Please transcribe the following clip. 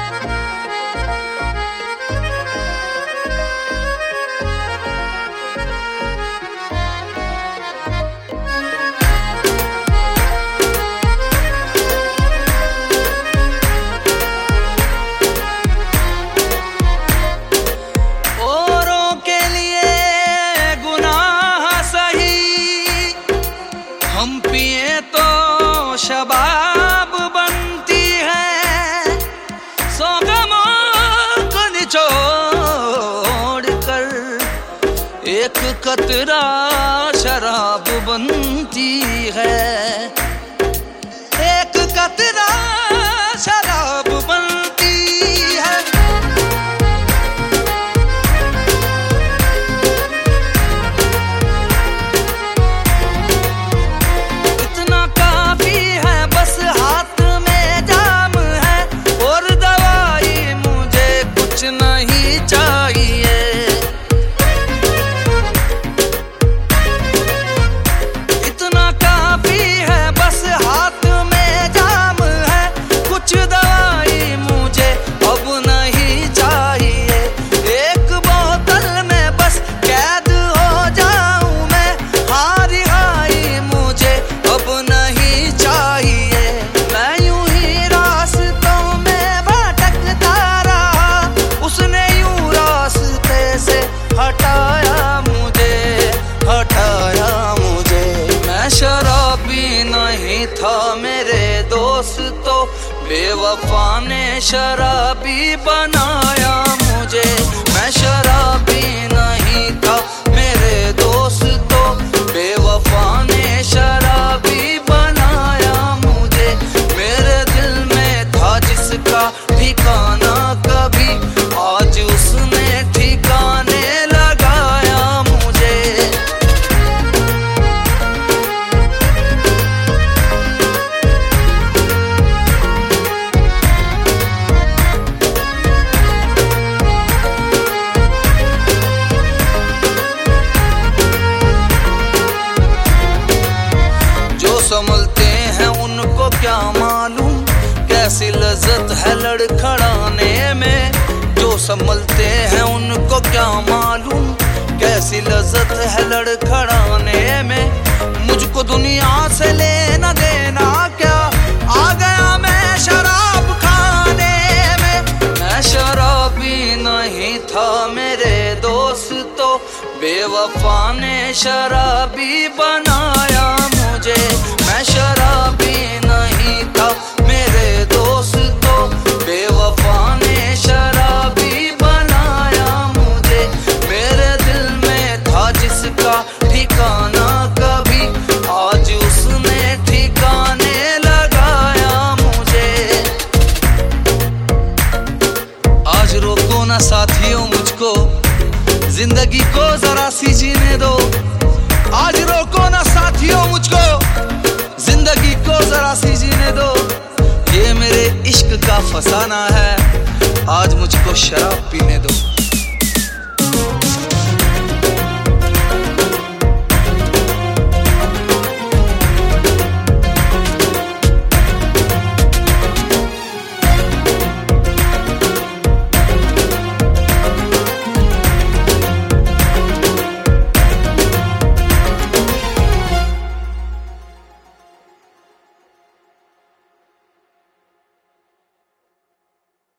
हम पिए तो शबाब बनती है, सौ गमों को निचोड़ कर एक कतरा शराब बनती है, एक कतरा शराब बनती है। नहीं चाहिए इतना काफी है, बस हाथ में जाम है, कुछ दवाई मुझे अब नहीं चाहिए। एक बोतल में बस कैद हो जाऊं मैं, हारी हारी मुझे अब नहीं चाहिए। मैं यूं ही रास्तों में भटकता रहा, उसने यूं रास्ते से हटाया मुझे, मैं शराबी नहीं था मेरे दोस्तों, बेवफा ने शराबी बनाया मुझे। मैं शराबी नहीं था मेरे दोस्तों, बेवफा ने शराबी बनाया मुझे। मेरे दिल में था जिसका ठिकाना कभी, आज उसने ठिकाने लगाया मुझे। जो संभलते हैं उनको क्या मालूम कैसी लज्जत है लड़खड़ाने में, जो संभलते हैं उनको क्या मालूम कैसी लज्जत है लड़खड़ाने में। मुझको दुनिया से लेना देना क्या, आ गया मैं शराब खाने में। मैं शराबी नहीं था मेरे दोस्तों, बेवफा ने शराबी बनाया मुझे। मैं शराबी नहीं था मेरे दोस्तों, बेवफा ने शराबी बनाया मुझे। मेरे दिल में था जिसका ठिकाना कभी, आज उसने ठिकाने लगाया मुझे। आज रोको ना साथियों मुझको, जिंदगी को जरा सी जीने दो। आज रोको ना साथियों मुझको, जिंदगी को जरा सी जीने दो। ये मेरे इश्क का फसाना है, आज मुझको शराब पीने दो।